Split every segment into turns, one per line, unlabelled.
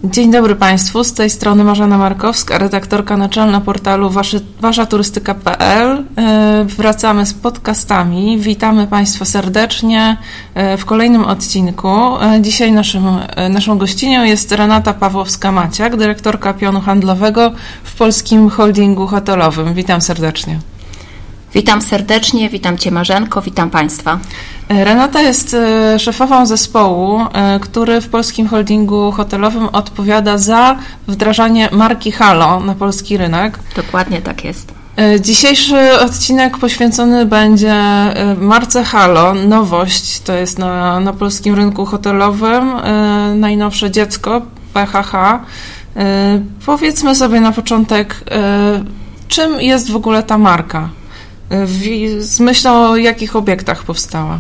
Dzień dobry Państwu, z tej strony Marzena Markowska, redaktorka naczelna portalu waszaturystyka.pl. Wracamy z podcastami. Witamy Państwa serdecznie w kolejnym odcinku. Dzisiaj naszą gościnią jest Renata Pawłowska-Maciak, dyrektorka pionu handlowego w Polskim Holdingu Hotelowym. Witam serdecznie.
Witam serdecznie, witam Cię Marzenko, witam Państwa.
Renata jest szefową zespołu, który w Polskim Holdingu Hotelowym odpowiada za wdrażanie marki Halo na polski rynek.
Dokładnie tak jest.
Dzisiejszy odcinek poświęcony będzie marce Halo. Nowość to jest na polskim rynku hotelowym, najnowsze dziecko PHH. Powiedzmy sobie na początek, czym jest w ogóle ta marka? Z myślą o jakich obiektach powstała?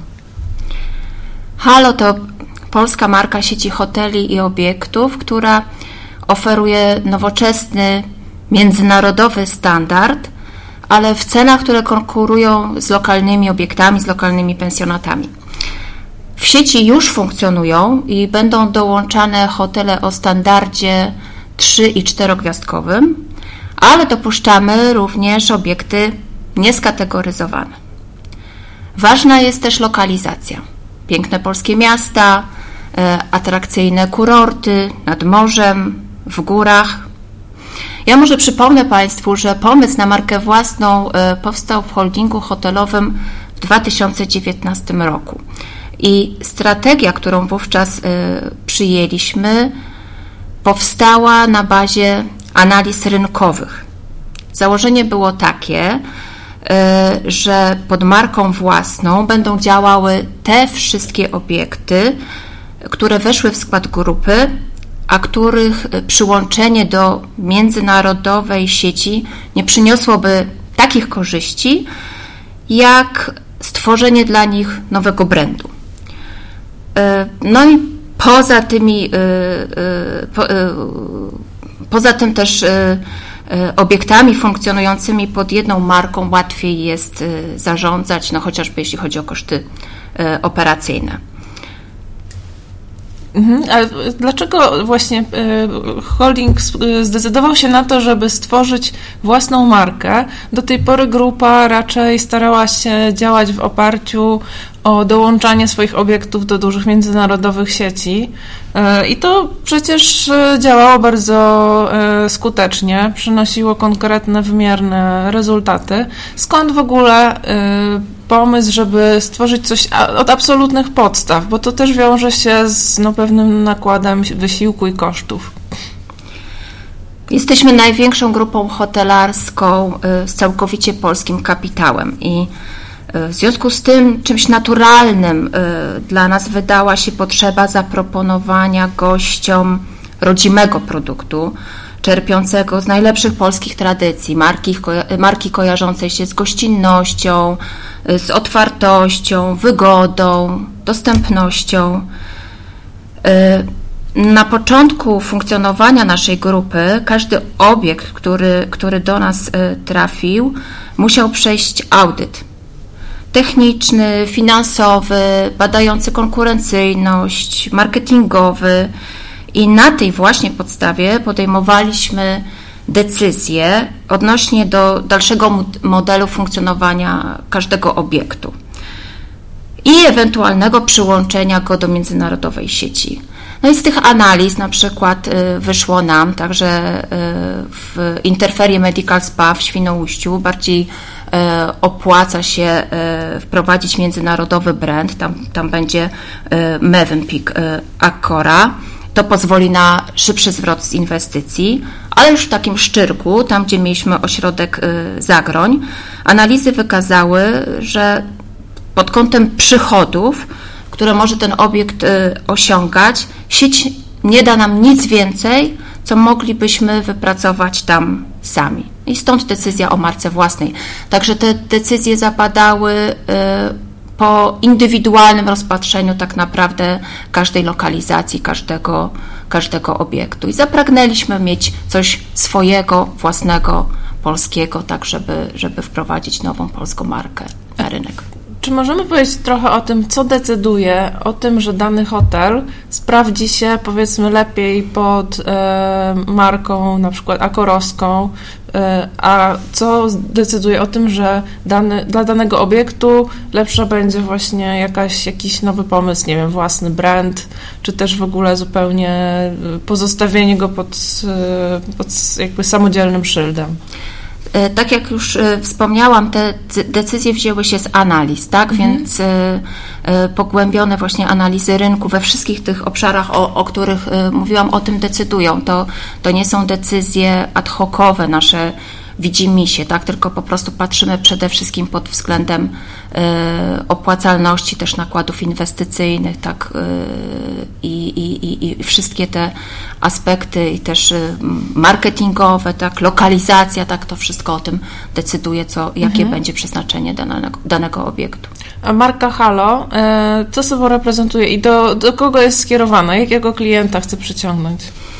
Halo to polska marka sieci hoteli i obiektów, która oferuje nowoczesny, międzynarodowy standard, ale w cenach, które konkurują z lokalnymi obiektami, z lokalnymi pensjonatami. W sieci już funkcjonują i będą dołączane hotele o standardzie 3- i 4-gwiazdkowym, ale dopuszczamy również obiekty nieskategoryzowane. Ważna jest też lokalizacja. Piękne polskie miasta, atrakcyjne kurorty nad morzem, w górach. Ja może przypomnę Państwu, że pomysł na markę własną powstał w holdingu hotelowym w 2019 roku. I strategia, którą wówczas przyjęliśmy, powstała na bazie analiz rynkowych. Założenie było takie, że pod marką własną będą działały te wszystkie obiekty, które weszły w skład grupy, a których przyłączenie do międzynarodowej sieci nie przyniosłoby takich korzyści, jak stworzenie dla nich nowego brandu. No i poza tym też obiektami funkcjonującymi pod jedną marką łatwiej jest zarządzać, chociażby jeśli chodzi o koszty operacyjne.
A dlaczego właśnie holding zdecydował się na to, żeby stworzyć własną markę? Do tej pory grupa raczej starała się działać w oparciu o dołączanie swoich obiektów do dużych międzynarodowych sieci i to przecież działało bardzo skutecznie, przynosiło konkretne, wymierne rezultaty. Skąd w ogóle pomysł, żeby stworzyć coś od absolutnych podstaw, bo to też wiąże się z pewnym nakładem wysiłku i kosztów?
Jesteśmy największą grupą hotelarską z całkowicie polskim kapitałem i w związku z tym czymś naturalnym dla nas wydała się potrzeba zaproponowania gościom rodzimego produktu, czerpiącego z najlepszych polskich tradycji, marki kojarzącej się z gościnnością, z otwartością, wygodą, dostępnością. Na początku funkcjonowania naszej grupy każdy obiekt, który do nas trafił, musiał przejść audyt techniczny, finansowy, badający konkurencyjność, marketingowy i na tej właśnie podstawie podejmowaliśmy decyzje odnośnie do dalszego modelu funkcjonowania każdego obiektu i ewentualnego przyłączenia go do międzynarodowej sieci. No i z tych analiz na przykład wyszło nam także w Interferie Medical Spa w Świnoujściu bardziej opłaca się wprowadzić międzynarodowy brand, tam będzie Mövenpick Accora. To pozwoli na szybszy zwrot z inwestycji, ale już w takim Szczyrku, tam gdzie mieliśmy ośrodek Zagroń, analizy wykazały, że pod kątem przychodów, które może ten obiekt osiągać, sieć nie da nam nic więcej, co moglibyśmy wypracować tam sami. I stąd decyzja o marce własnej. Także te decyzje zapadały po indywidualnym rozpatrzeniu tak naprawdę każdej lokalizacji, każdego obiektu. I zapragnęliśmy mieć coś swojego, własnego, polskiego, tak żeby wprowadzić nową polską markę na rynek.
czy możemy powiedzieć trochę o tym, co decyduje o tym, że dany hotel sprawdzi się, powiedzmy, lepiej pod marką na przykład akorowską, a co decyduje o tym, że dla danego obiektu lepsza będzie właśnie jakiś nowy pomysł, nie wiem, własny brand, czy też w ogóle zupełnie pozostawienie go pod jakby samodzielnym szyldem?
Tak jak już wspomniałam, te decyzje wzięły się z analiz, tak? Więc pogłębione właśnie analizy rynku we wszystkich tych obszarach, o których mówiłam, o tym decydują. To nie są decyzje ad hocowe, nasze widzimisię, tak? Tylko po prostu patrzymy przede wszystkim pod względem opłacalności też nakładów inwestycyjnych, tak? I wszystkie te aspekty i też marketingowe, tak? Lokalizacja, tak? To wszystko o tym decyduje, jakie będzie przeznaczenie danego obiektu.
A marka Halo, co sobą reprezentuje i do kogo jest skierowana? Jakiego klienta chce przyciągnąć?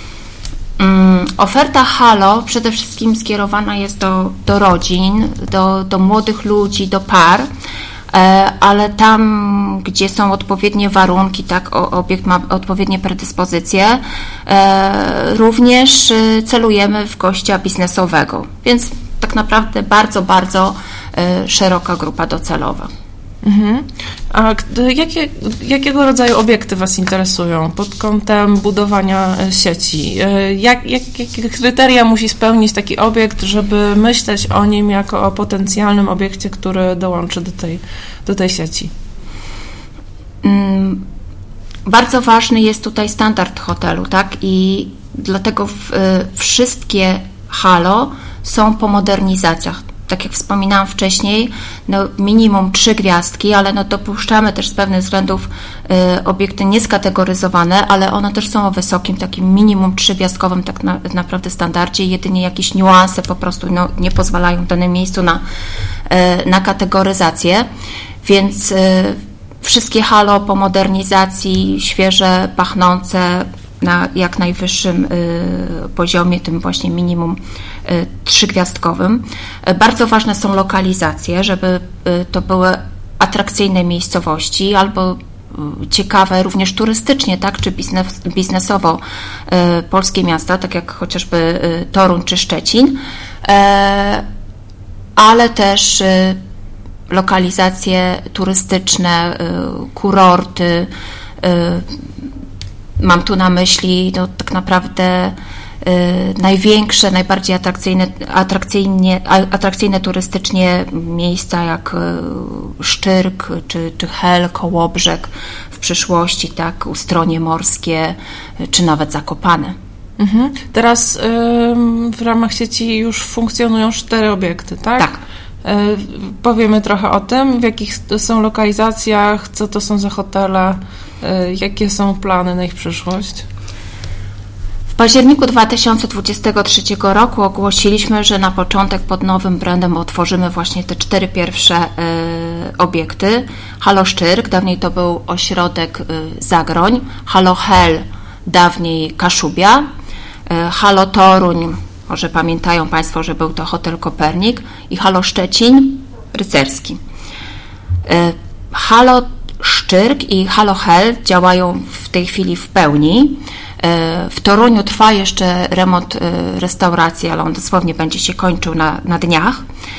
Oferta Halo przede wszystkim skierowana jest do rodzin, do młodych ludzi, do par, ale tam, gdzie są odpowiednie warunki, tak, obiekt ma odpowiednie predyspozycje, również celujemy w gościa biznesowego, więc tak naprawdę bardzo, bardzo szeroka grupa docelowa.
A jakiego rodzaju obiekty Was interesują pod kątem budowania sieci? Jakie kryteria musi spełnić taki obiekt, żeby myśleć o nim jako o potencjalnym obiekcie, który dołączy do tej sieci?
Bardzo ważny jest tutaj standard hotelu, tak? I dlatego wszystkie Halo są po modernizacjach. Tak jak wspominałam wcześniej, minimum 3 gwiazdki, ale dopuszczamy też z pewnych względów obiekty nieskategoryzowane, ale one też są o wysokim, takim minimum 3-gwiazdkowym tak naprawdę standardzie, jedynie jakieś niuanse po prostu nie pozwalają w danym miejscu na kategoryzację, więc wszystkie Halo po modernizacji, świeże, pachnące, na jak najwyższym poziomie, tym właśnie minimum 3-gwiazdkowym. Bardzo ważne są lokalizacje, żeby to były atrakcyjne miejscowości albo ciekawe również turystycznie, tak, czy biznesowo polskie miasta, tak jak chociażby Toruń czy Szczecin, ale też lokalizacje turystyczne, kurorty. Mam tu na myśli tak naprawdę największe, najbardziej atrakcyjne turystycznie miejsca jak Szczyrk czy Hel, Kołobrzeg w przyszłości, tak, Ustronie Morskie czy nawet Zakopane.
Teraz w ramach sieci już funkcjonują 4 obiekty, tak?
Tak.
Powiemy trochę o tym, w jakich są lokalizacjach, co to są za hotele, jakie są plany na ich przyszłość.
W październiku 2023 roku ogłosiliśmy, że na początek pod nowym brandem otworzymy właśnie te 4 pierwsze obiekty. Halo Szczyrk, dawniej to był ośrodek Zagroń, Halo Hel, dawniej Kaszubia, Halo Toruń, może pamiętają Państwo, że był to hotel Kopernik, i Halo Szczecin, Rycerski. Halo Szczyrk i Halo Hel działają w tej chwili w pełni. W Toruniu trwa jeszcze remont restauracji, ale on dosłownie będzie się kończył na dniach.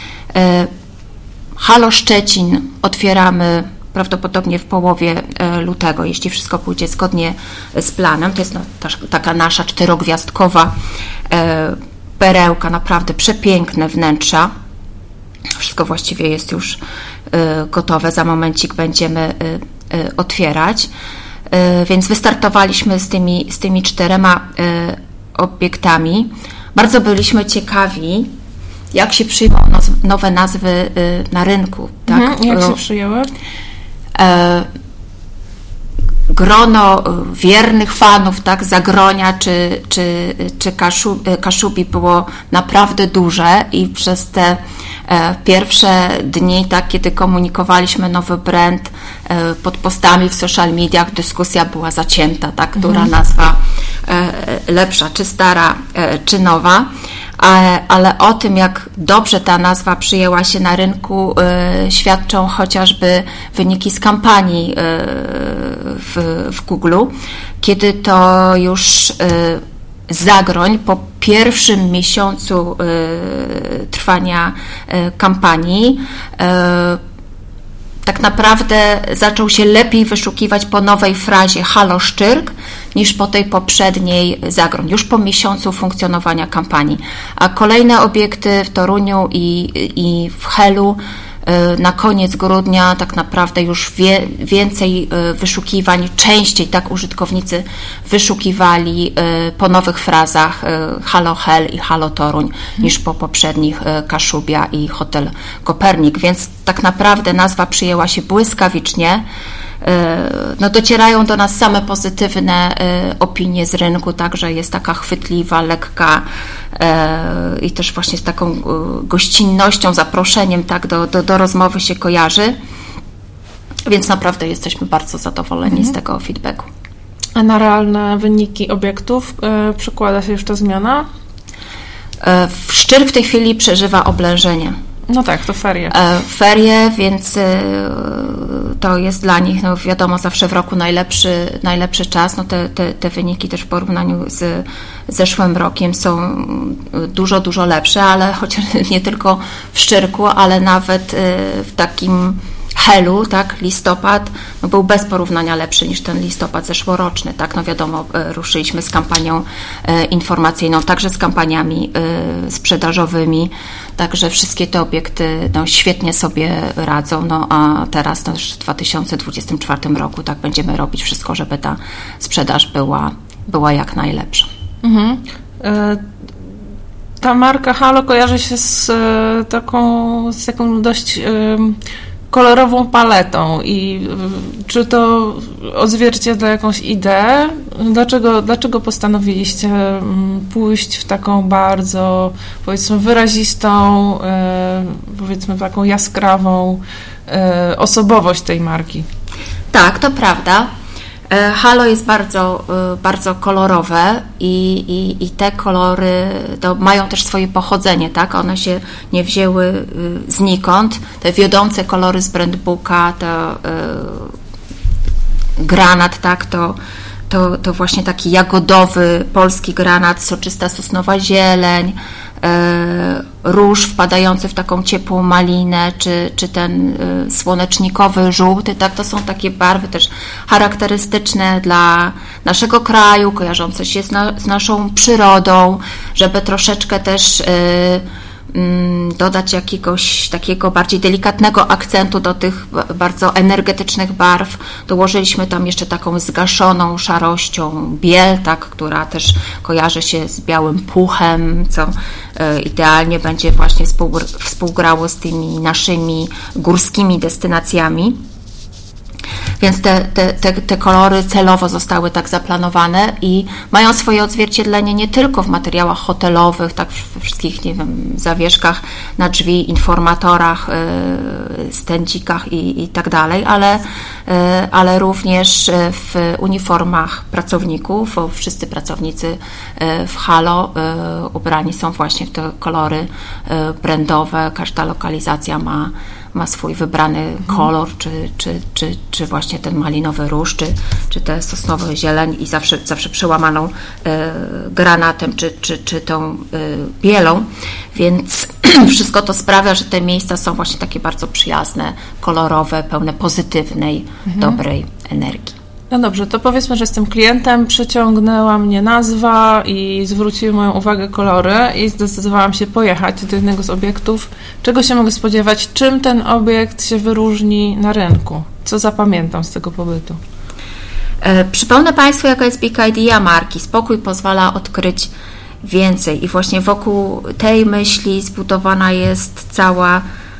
Halo Szczecin otwieramy prawdopodobnie w połowie lutego, jeśli wszystko pójdzie zgodnie z planem. To jest taka nasza 4-gwiazdkowa perełka, naprawdę przepiękne wnętrza. Wszystko właściwie jest już gotowe, za momencik będziemy otwierać. Więc wystartowaliśmy z tymi 4 obiektami. Bardzo byliśmy ciekawi, jak się przyjmą nowe nazwy na rynku. Tak?
Jak się przyjęły?
Grono wiernych fanów, tak, Zagronia czy Kaszubi było naprawdę duże i przez te pierwsze dni, tak, kiedy komunikowaliśmy nowy brand pod postami w social mediach, dyskusja była zacięta, tak, która nazwa lepsza, czy stara, czy nowa, ale o tym, jak dobrze ta nazwa przyjęła się na rynku, świadczą chociażby wyniki z kampanii w Google, kiedy to już Zagroń po pierwszym miesiącu trwania kampanii tak naprawdę zaczął się lepiej wyszukiwać po nowej frazie Halo Szczyrk niż po tej poprzedniej Zagroń, już po miesiącu funkcjonowania kampanii. A kolejne obiekty w Toruniu i w Helu na koniec grudnia tak naprawdę już więcej wyszukiwań, częściej tak użytkownicy wyszukiwali po nowych frazach Halo Hel i Halo Toruń niż po poprzednich Kaszubia i Hotel Kopernik, więc tak naprawdę nazwa przyjęła się błyskawicznie. No, docierają do nas same pozytywne opinie z rynku, także jest taka chwytliwa, lekka i też właśnie z taką gościnnością, zaproszeniem tak, do rozmowy się kojarzy, więc naprawdę jesteśmy bardzo zadowoleni z tego feedbacku.
A na realne wyniki obiektów przekłada się już ta zmiana?
Szczyrk w tej chwili przeżywa oblężenie.
No tak, to ferie.
Ferie, więc to jest dla nich, no wiadomo, zawsze w roku najlepszy czas. No te wyniki też w porównaniu z zeszłym rokiem są dużo lepsze, ale chociaż nie tylko w Szczyrku, ale nawet w takim Helu, tak, listopad, no był bez porównania lepszy niż ten listopad zeszłoroczny, tak, no wiadomo, ruszyliśmy z kampanią informacyjną, także z kampaniami sprzedażowymi, także wszystkie te obiekty, no świetnie sobie radzą, no a teraz, no już w 2024 roku, tak, będziemy robić wszystko, żeby ta sprzedaż była jak najlepsza.
Mhm. Ta marka Halo kojarzy się z taką dość kolorową paletą i czy to odzwierciedla jakąś ideę? Dlaczego postanowiliście pójść w taką bardzo, powiedzmy, wyrazistą, powiedzmy taką jaskrawą osobowość tej marki?
Tak, to prawda. Halo jest bardzo kolorowe i te kolory mają też swoje pochodzenie, tak? One się nie wzięły znikąd. Te wiodące kolory z brandbooka, to granat, tak? To właśnie taki jagodowy polski granat, soczysta sosnowa zieleń, róż wpadający w taką ciepłą malinę, czy ten słonecznikowy żółty, tak, to są takie barwy też charakterystyczne dla naszego kraju, kojarzące się z naszą przyrodą, żeby troszeczkę też dodać jakiegoś takiego bardziej delikatnego akcentu do tych bardzo energetycznych barw. Dołożyliśmy tam jeszcze taką zgaszoną szarością biel, tak, która też kojarzy się z białym puchem, co idealnie będzie właśnie współgrało z tymi naszymi górskimi destynacjami. Więc te kolory celowo zostały tak zaplanowane i mają swoje odzwierciedlenie nie tylko w materiałach hotelowych, tak we wszystkich, nie wiem, zawieszkach na drzwi, informatorach, stędzikach i tak dalej, ale również w uniformach pracowników, bo wszyscy pracownicy w Halo ubrani są właśnie w te kolory brandowe, każda lokalizacja ma swój wybrany kolor, czy właśnie ten malinowy róż, czy te sosnowe zieleń i zawsze przełamaną granatem, czy tą bielą, więc wszystko to sprawia, że te miejsca są właśnie takie bardzo przyjazne, kolorowe, pełne pozytywnej, dobrej energii.
No dobrze, to powiedzmy, że jestem klientem, przyciągnęła mnie nazwa i zwróciły moją uwagę kolory i zdecydowałam się pojechać do jednego z obiektów. Czego się mogę spodziewać? Czym ten obiekt się wyróżni na rynku? Co zapamiętam z tego pobytu?
Przypomnę Państwu, jaka jest big idea marki. Spokój pozwala odkryć więcej i właśnie wokół tej myśli zbudowana jest cała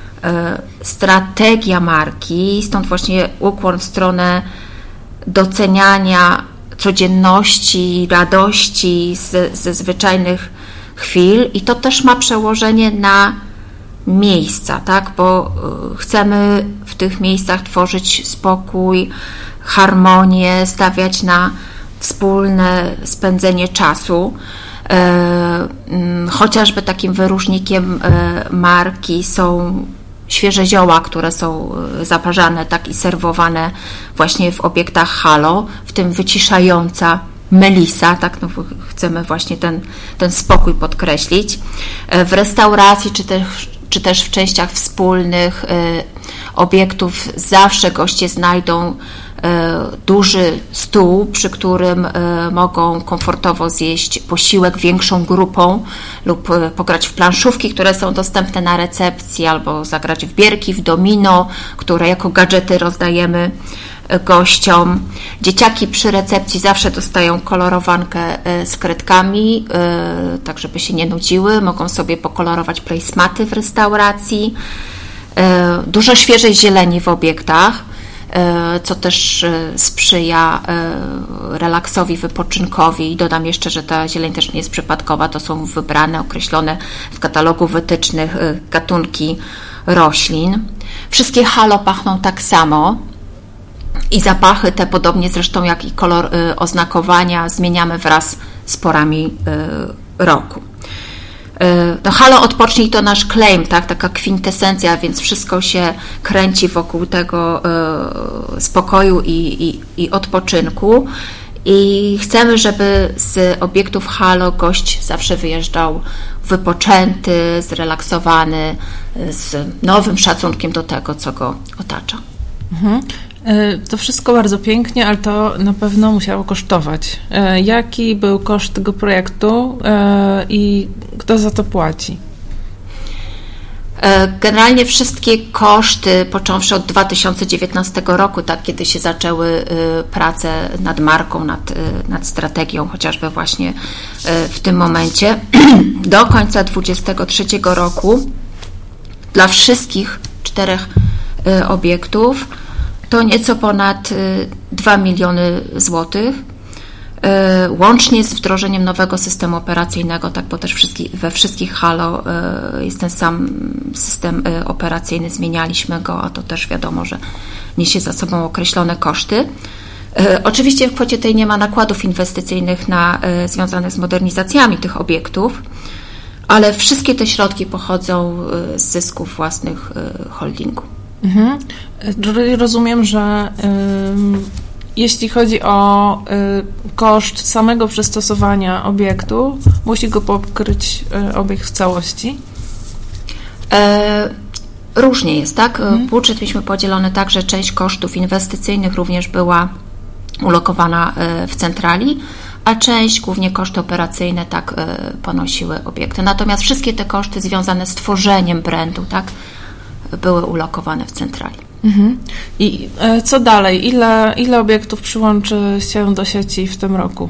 strategia marki, stąd właśnie ukłon w stronę doceniania codzienności, radości ze zwyczajnych chwil i to też ma przełożenie na miejsca, tak? Bo chcemy w tych miejscach tworzyć spokój, harmonię, stawiać na wspólne spędzenie czasu. Chociażby takim wyróżnikiem marki są świeże zioła, które są zaparzane tak i serwowane właśnie w obiektach halo, w tym wyciszająca melisa, tak, no chcemy właśnie ten spokój podkreślić. W restauracji czy też w częściach wspólnych obiektów zawsze goście znajdą duży stół, przy którym mogą komfortowo zjeść posiłek większą grupą lub pograć w planszówki, które są dostępne na recepcji, albo zagrać w bierki, w domino, które jako gadżety rozdajemy gościom. Dzieciaki przy recepcji zawsze dostają kolorowankę z kredkami, tak żeby się nie nudziły. Mogą sobie pokolorować placematy w restauracji. Dużo świeżej zieleni w obiektach, co też sprzyja relaksowi, wypoczynkowi. I dodam jeszcze, że ta zieleń też nie jest przypadkowa, to są wybrane, określone w katalogu wytycznych gatunki roślin. Wszystkie halo pachną tak samo i zapachy te, podobnie zresztą jak i kolor oznakowania, zmieniamy wraz z porami roku. No, halo odpocznij to nasz claim, tak? Taka kwintesencja, więc wszystko się kręci wokół tego spokoju i odpoczynku. I chcemy, żeby z obiektów halo gość zawsze wyjeżdżał wypoczęty, zrelaksowany, z nowym szacunkiem do tego, co go otacza.
Mhm. To wszystko bardzo pięknie, ale to na pewno musiało kosztować. Jaki był koszt tego projektu i kto za to płaci?
Generalnie wszystkie koszty, począwszy od 2019 roku, tak, kiedy się zaczęły prace nad marką, nad strategią, chociażby właśnie w tym momencie, do końca 2023 roku dla wszystkich 4 obiektów to nieco ponad 2 miliony złotych, łącznie z wdrożeniem nowego systemu operacyjnego, tak, bo też we wszystkich halo jest ten sam system operacyjny, zmienialiśmy go, a to też wiadomo, że niesie za sobą określone koszty. Oczywiście w kwocie tej nie ma nakładów inwestycyjnych związanych z modernizacjami tych obiektów, ale wszystkie te środki pochodzą z zysków własnych holdingu.
Mhm. Rozumiem, że jeśli chodzi o koszt samego przystosowania obiektu, musi go pokryć obiekt w całości?
Różnie jest, tak? Budżet mieliśmy podzielony tak, że część kosztów inwestycyjnych również była ulokowana w centrali, a część, głównie koszty operacyjne, tak, ponosiły obiekty. Natomiast wszystkie te koszty związane z tworzeniem brandu, tak, były ulokowane w centrali.
Mhm. I co dalej? Ile obiektów przyłączy się do sieci w tym roku?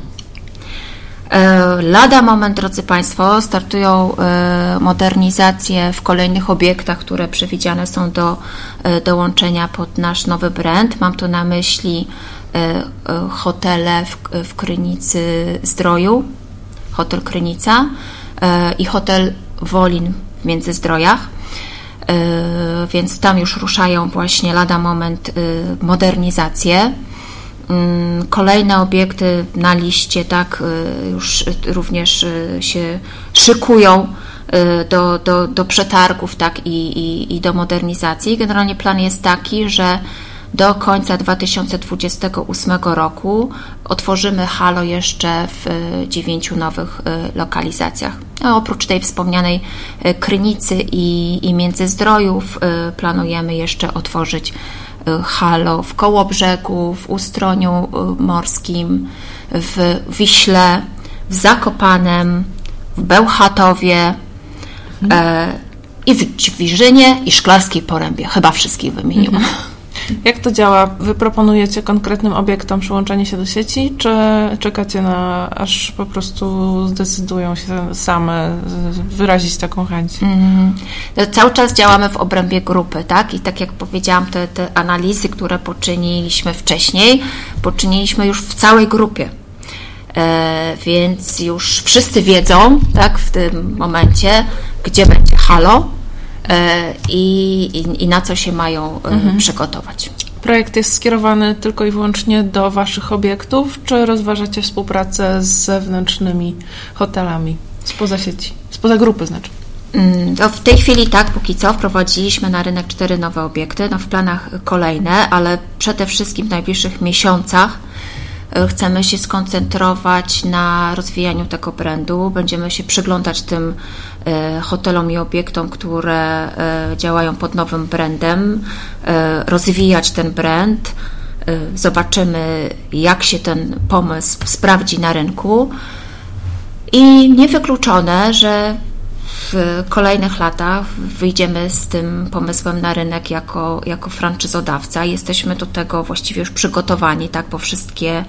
Lada moment, drodzy Państwo, startują modernizacje w kolejnych obiektach, które przewidziane są do dołączenia pod nasz nowy brand. Mam tu na myśli hotele w Krynicy Zdroju, hotel Krynica i hotel Wolin w Międzyzdrojach. Więc tam już ruszają właśnie lada moment modernizacje. Kolejne obiekty na liście, tak, już również się szykują do przetargów, tak, i do modernizacji. Generalnie plan jest taki, że do końca 2028 roku otworzymy halo jeszcze w 9 nowych lokalizacjach. A oprócz tej wspomnianej Krynicy i Międzyzdrojów planujemy jeszcze otworzyć halo w Kołobrzegu, w Ustroniu Morskim, w Wiśle, w Zakopanem, w Bełchatowie i w Ćwirzynie i Szklarskiej Porębie. Chyba wszystkich wymieniłam.
Jak to działa? Wy proponujecie konkretnym obiektom przyłączenie się do sieci, czy czekacie aż po prostu zdecydują się same wyrazić taką chęć?
Cały czas działamy w obrębie grupy, tak? I tak jak powiedziałam, te analizy, które poczyniliśmy wcześniej, poczyniliśmy już w całej grupie. Więc już wszyscy wiedzą, tak, w tym momencie, gdzie będzie halo, i na co się mają przygotować.
projekt jest skierowany tylko i wyłącznie do Waszych obiektów, czy rozważacie współpracę z zewnętrznymi hotelami spoza sieci, spoza grupy znaczy?
W tej chwili tak, póki co wprowadziliśmy na rynek 4 nowe obiekty, w planach kolejne, ale przede wszystkim w najbliższych miesiącach chcemy się skoncentrować na rozwijaniu tego brandu. Będziemy się przyglądać tym hotelom i obiektom, które działają pod nowym brandem, rozwijać ten brand. Zobaczymy, jak się ten pomysł sprawdzi na rynku i niewykluczone, że w kolejnych latach wyjdziemy z tym pomysłem na rynek jako franczyzodawca. Jesteśmy do tego właściwie już przygotowani, tak, bo wszystkie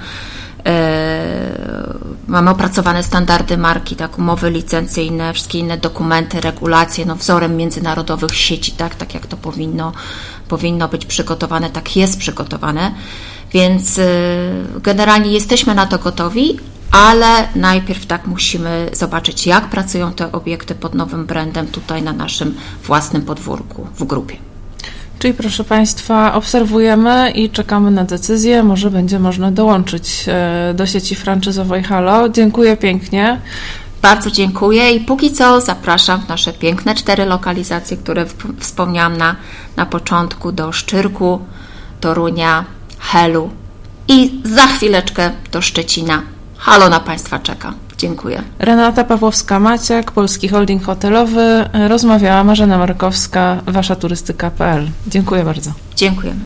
mamy opracowane standardy marki, tak, umowy licencyjne, wszystkie inne dokumenty, regulacje, wzorem międzynarodowych sieci, tak jak to powinno być przygotowane, tak jest przygotowane, więc generalnie jesteśmy na to gotowi, ale najpierw tak musimy zobaczyć, jak pracują te obiekty pod nowym brandem tutaj na naszym własnym podwórku w grupie.
Czyli proszę Państwa, obserwujemy i czekamy na decyzję. Może będzie można dołączyć do sieci franczyzowej Halo. Dziękuję pięknie.
Bardzo dziękuję i póki co zapraszam w nasze piękne 4 lokalizacje, które wspomniałam na początku, do Szczyrku, Torunia, Helu i za chwileczkę do Szczecina. Halo na Państwa czeka. Dziękuję.
Renata Pawłowska-Maciak, Polski Holding Hotelowy. Rozmawiała Marzena Markowska, waszaturystyka.pl. Dziękuję bardzo.
Dziękujemy.